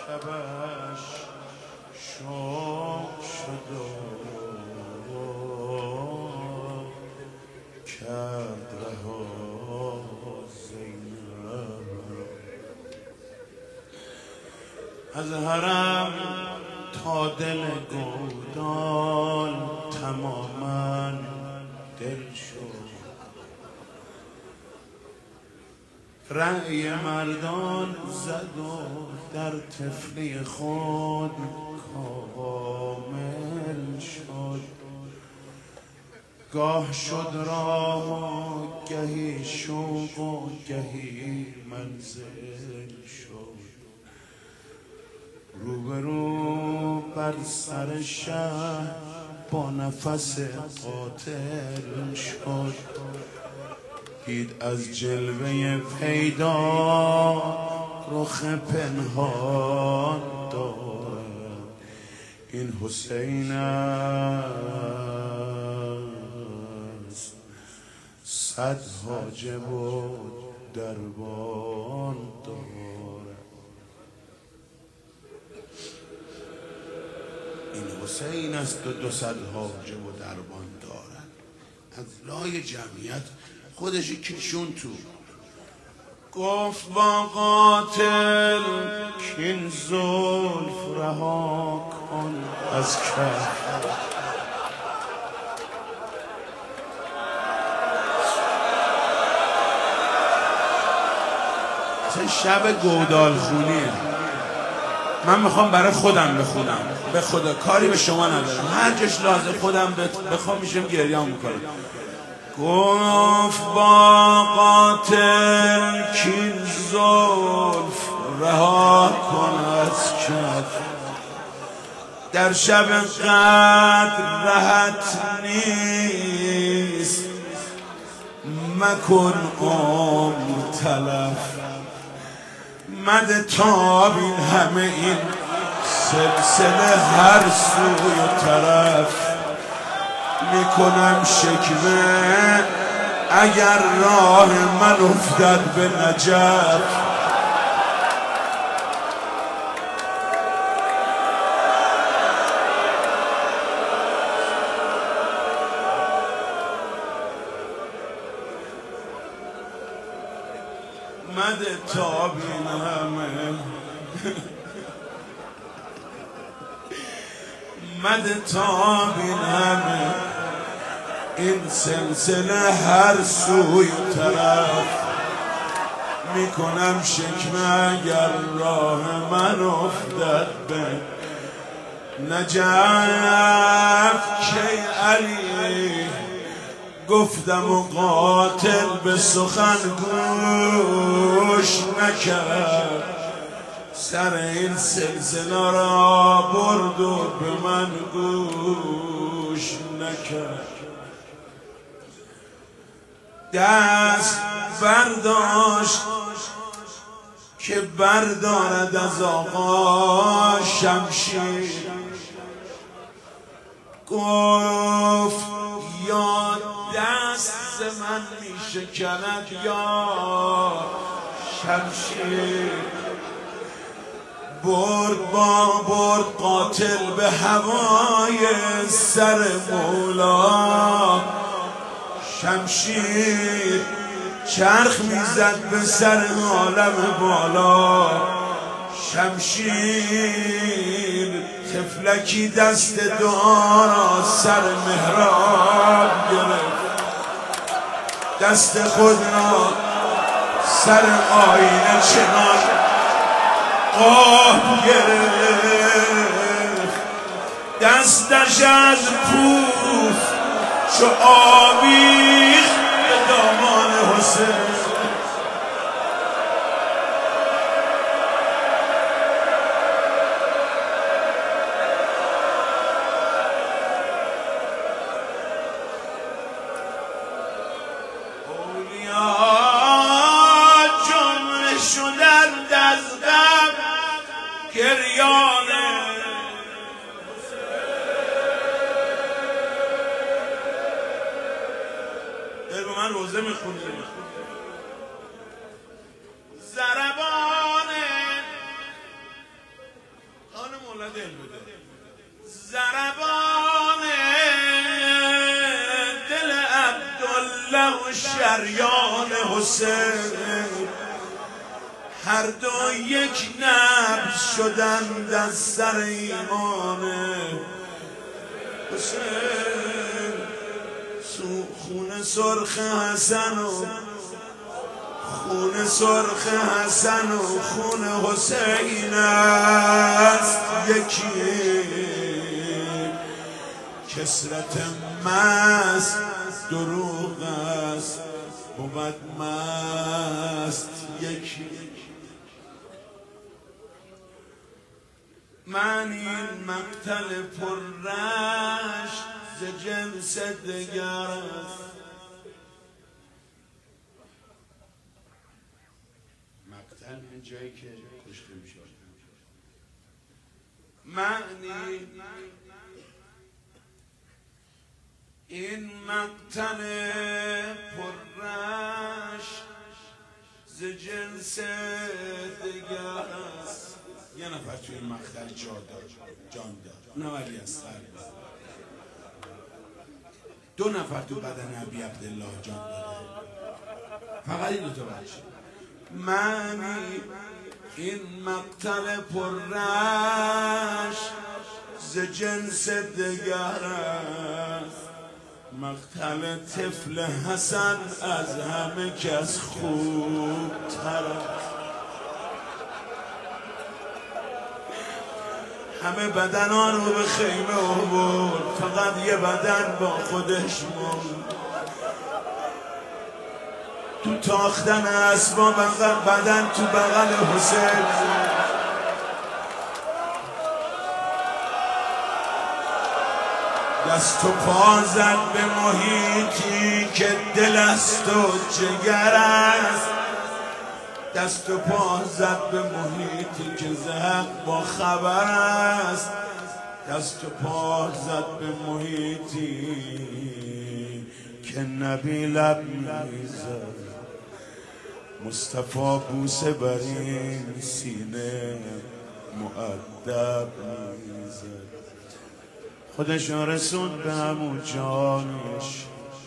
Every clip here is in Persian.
شبش شوق شد و کرد رها زینب از حرم تا دل گودال تماما دل شد. رأی مردان زد و در طفلی خود کامل شد. گاه شد راه و گهی شوق و گهی منزل شد. روبرو بر سر شهر با نفس قاتل شد. دید از جلوه پیدا رخ پنهان دارد. این حسین است، صد حاجب و دربان دارد. این حسین است و 200 حاجب و دربان دارد. از لای جمعیت خودش کشون تو. گفت با قاتل کین زلف رها کن از کف. مثل شب گودال خونیه. من میخوام برای خودم بخونم، به خدا کاری به شما ندارم. هر جاش لازم خودم بخوام میشم گریه میکنم. گفت با قاتل کین زلف رها کن از کف. در شب قدر رهت نیست، مکن عمر تلف. مده تاب این همه این سلسله هر سوی و طرف. میکنم شکوه اگر راه من افتد به نجف. مده تاب این همه مده تاب این همه این سلسله هر سوی طرف. میکنم شکمه اگر راه من افتد به نجف. کی علی گفتم و قاتل به سخن گوش نکرد. سر این سلسله را برد و به من گوش نکرد. دست برداشت که بردارد از آقا شمشیر. گفت یا دست من می شکند یا شمشیر. برد قاتل به هوای سر مولا شمشیر. چرخ میزد به سر عالم بالا شمشیر. طفلکی دست دعا را سر محراب گرفت. دست خود را سر آینه چنان قاب گرفت. دستش از پوست چو آویخت به دامان حسین. اولیا جمله شدند از غم گریان من روزه میخونیم. ضربان شریان حسین، هر دو یک نبض شدند از سر ایمان حسین. خون سرخ حسن و خون سرخ حسن و خون حسین است یکی، کسرت مست دروغ است بود مست یکی. من این مقتل پررشک ز جنس دگر است. مقتل این جایی که کشته میشه. معنی این مقتل پررشک ز جنس دگر است. یه نفر توی این مقتل جان داد، نه ولی از سر. دو نفر تو بدن ابی عبدالله جان داده، فقط این دو تا بچه. معنی این مقتل پررشک ز جنس دگر است. مقتل طفل حسن از همه کس خوبتر است. همه بدنان رو به خیمه آورد، فقط یه بدن با خودش موند. تو تاختن اسباب بدن تو بغل حسین. دست و پا زد به محیطی که دل است و جگر است. دست و پا زد به محیطی که زهق با خبر است. دست و پا زد به محیطی که نبی لب میزد. مصطفی بوسه بر این سینه مؤدب میزد. خودشو رسوند به همون جانش.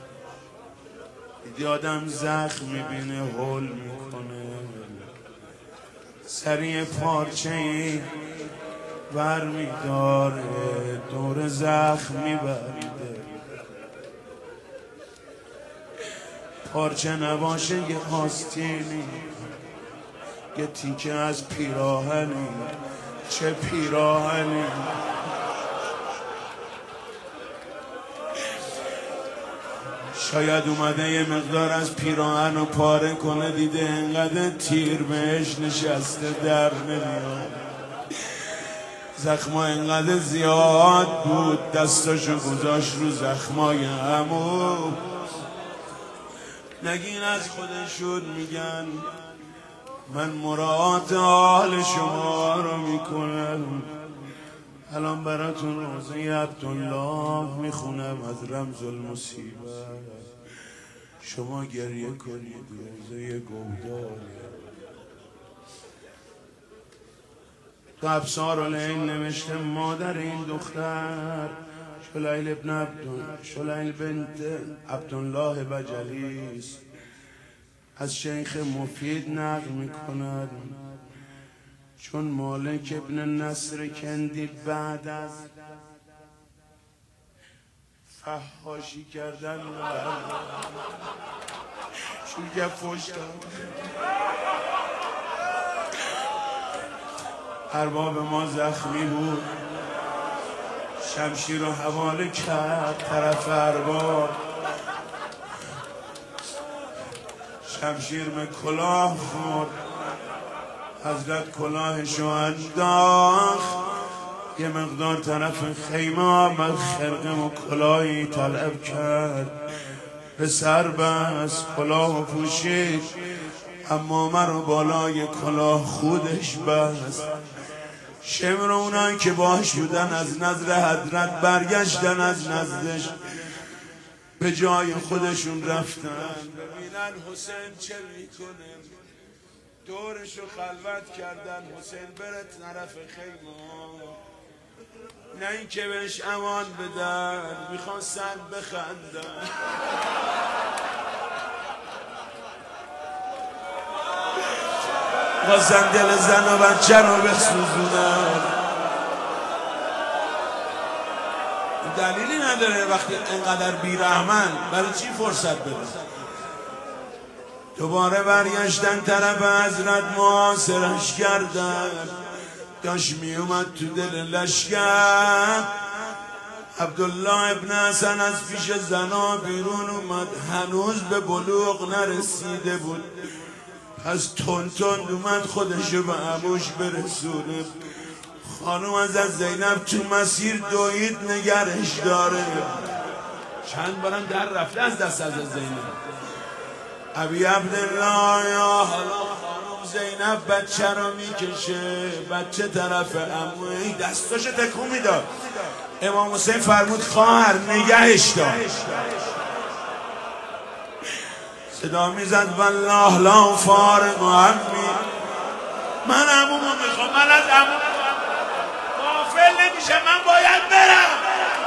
دیدی آدم زخم میبینه هول میکنه، سری پارچه‌ای ور میداره دور زخم میبریده. پارچه نباشه یه آستینی، یه تیکه از پیراهنی، چه پیراهنی. شاید اومده یه مقدار از پیراهن رو پاره کنه، دیده انقدر تیر بهش نشسته در نمیاد. زخما انقدر زیاد بود دستاشو گذاشت رو زخمای عمو. نگین از خودشون میگن من مراعات حال شما رو میکنم. الان براتون روزه عبدالله میخونم از رمز المصیبه. شما گریه کنید، روزه گودال. تو ابصار العین نوشته مادر این دختر شلیل بنت عبدالله بجلی است. از شیخ مفید نقل میکند چون مالک ابن نصر کندی بعد از فحاشی کردن شوگه فوش داد، ارباب ما زخمی بود، شمشیر رو حواله کرد طرف ارباب. شمشیر به کلاه خورد، حضرت کلاهشو انداخت یه مقدار طرف خیمه آمد، خرقه و کلاهی طلب کرد، به سر بست، کلاه و پوشید، اما مرا بالای کلاه خودش بست. شمر اونایی که باش بودن از نظر حضرت برگشتن، از نزدش به جای خودشون رفتن ببینن حسین چه میکنه. دورشو خلوت کردن، حسین بره طرف خیمه، نه این که بهش امان بدن، میخواستن بخندن. خواستن دل زن و بچه رو بسوزونن. دلیلی نداره وقتی انقدر بیرحمن برای چی فرصت بده. دوباره برگشتن طرف حضرت محاصرش کردن. داشت می اومد تو دل لشکر. عبدالله ابن حسن از پیش زنا بیرون اومد. هنوز به بلوغ نرسیده بود. پس تند اومد خودشو به عموش برسونه. خانوم از زینب تو مسیر دوید نگرش داره. چند بارم در رفته از دست از زینب. ابی عبدالله یا حالا خانوم زینب بچه رو میکشه. بچه طرف عموی دستاشو تکون میداد. امام حسین فرمود خواهر نگهش دار. صدا میزد والله لا فارق عمی. من عمومو میخوام. من از عموم غافل نمیشه. من باید برم.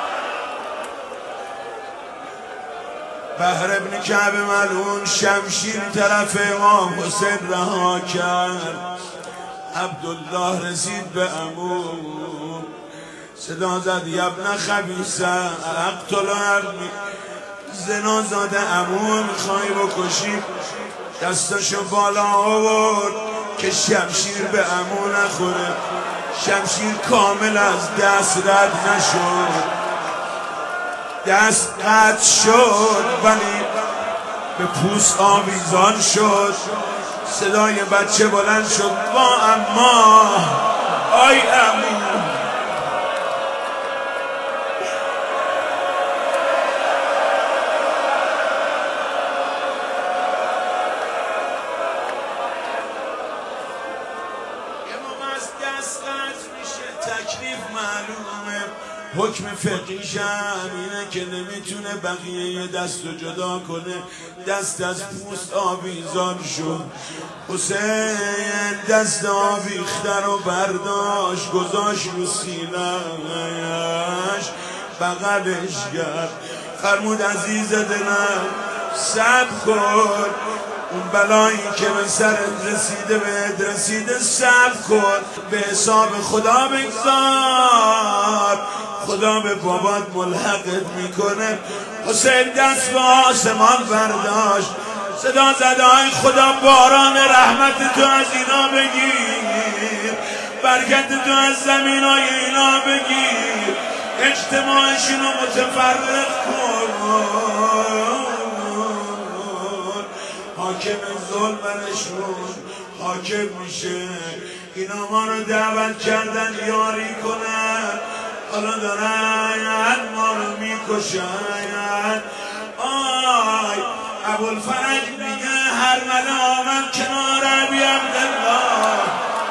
بهر ابن کعب ملعون شمشیر طرف امام حسین رها کرد. عبدالله رسید به عمو. صدا زد یبن خبیثه اقتل ارمی. زنا زاده عمو میخوای بکشی. دستاشو بالا آورد که شمشیر به عمو نخوره. شمشیر کامل از دست رد نشد. دست قطع شد ولی به پوست آویزان شد. صدای بچه بلند شد با اما آی عمو. تکلیف معلومه. حکم فقیش اینه که نمیتونه بقیه دستو جدا کنه. دست از پوست آویزان شد. حسین دست آویخته رو برداشت گذاشت رو سینه‌اش بغلش کرد. فرمود عزیز دلم صبر کن. اون بلایی که به سرت رسیده بهت رسیده صبر کن. به حساب خدا بگذار. خدا به بابات ملحقت میکنه. حسین دست به آسمان برداشت. صدا زد ای خدا باران رحمت تو از اینا بگیر. برکت تو از زمینای اینا بگیر. اجتماعشون رو متفرق کن. حاکم ظلمشون حاکم میشه. اینا ما رو دعوت کردن یاری کنن. حالا دارن ما رو میکشن. آی ابوالفرج میگه هرمله آمد کنار ابی عبدالله.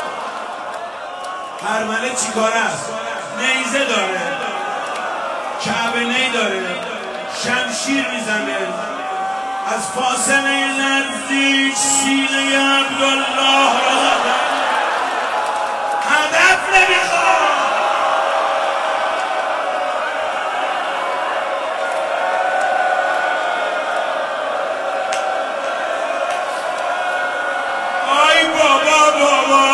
هرمله چی کار است؟ نیزه داره. کعبه نی داره. شمشیر میزنه. از فاصله نزدیک سینه عبدالله را هدف نمیخواد. آی بابا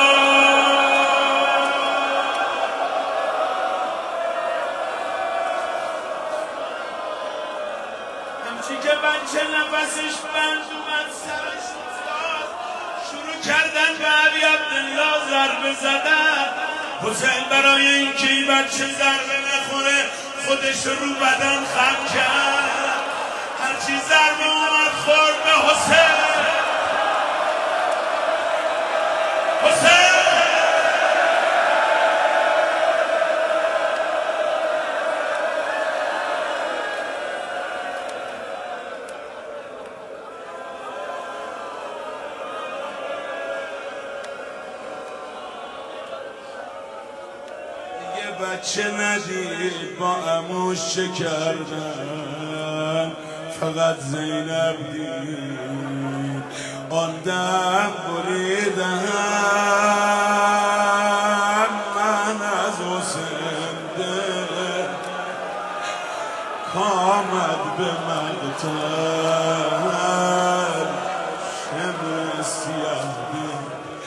همچی که بچه نفسش بند اومد سرش افتاد. شروع کردن به ابی عبدالله ضربه زدن. حسین برای اینکه این بچه ضربه نخوره خودش رو بدن خم کرد. هرچی ضربه اومد خورد به حسین. بچه ندید با عموش چه کردن. فقط زینب دید آن دم بریدم. من از حسین دل کامد به مقتل. شمر سیاه دید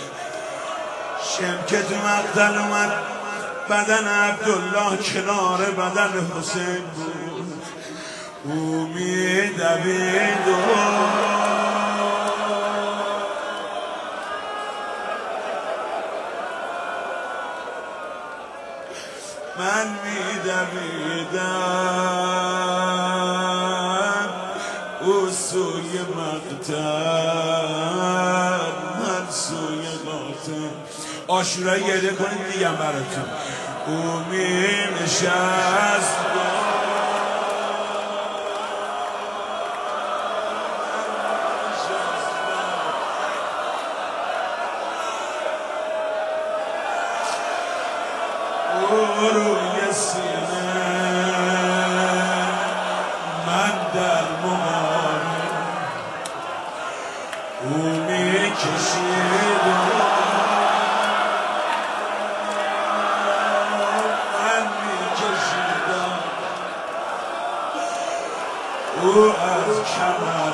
شم که تو مقتل اومد بدن عبدالله کنار بدن حسین بود او می‌دوید من می‌دویدم او سوی مقتل من سوی قاتل عاشورایی گریه کنید میگم براتون او می‌نشست روی سینه من در مقابل او می‌کشید من می‌کشیدم او از کمر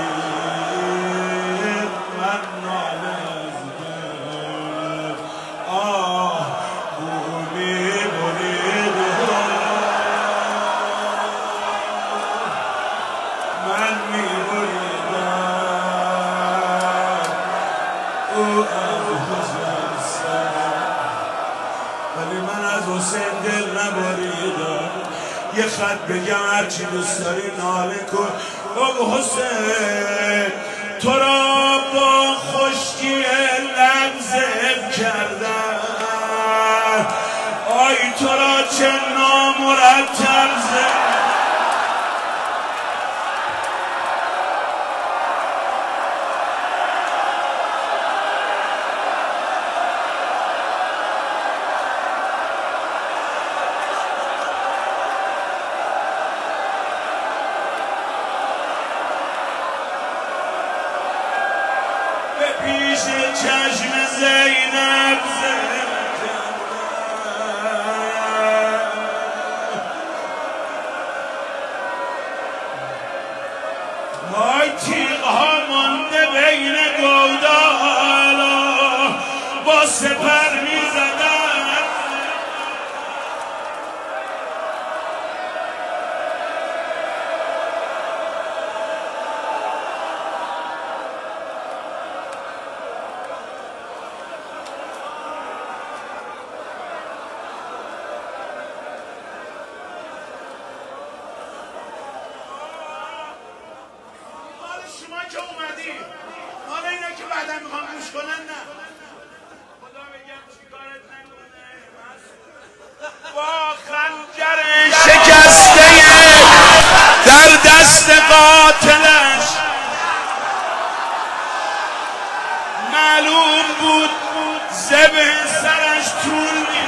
تیر من ناله از دل آه من می‌بریدم او از حسین سر ولی من از حسین دل نبریدم یه خط بگم هرچی دوست داری ناله کن او حسین تو را با خشکی لب ذبح کردم آی تو را چه نامرتب به پیش چشم زینب وای تیغ ها مانده بین گودالا با سپر می‌زدن شما که اومدی حالا اینا که بعدا میخوام گوش کنن نه خدا بگم چیکارت نکنه با خنجر شکسته در دست قاتلش معلوم بود ذبح سرش طول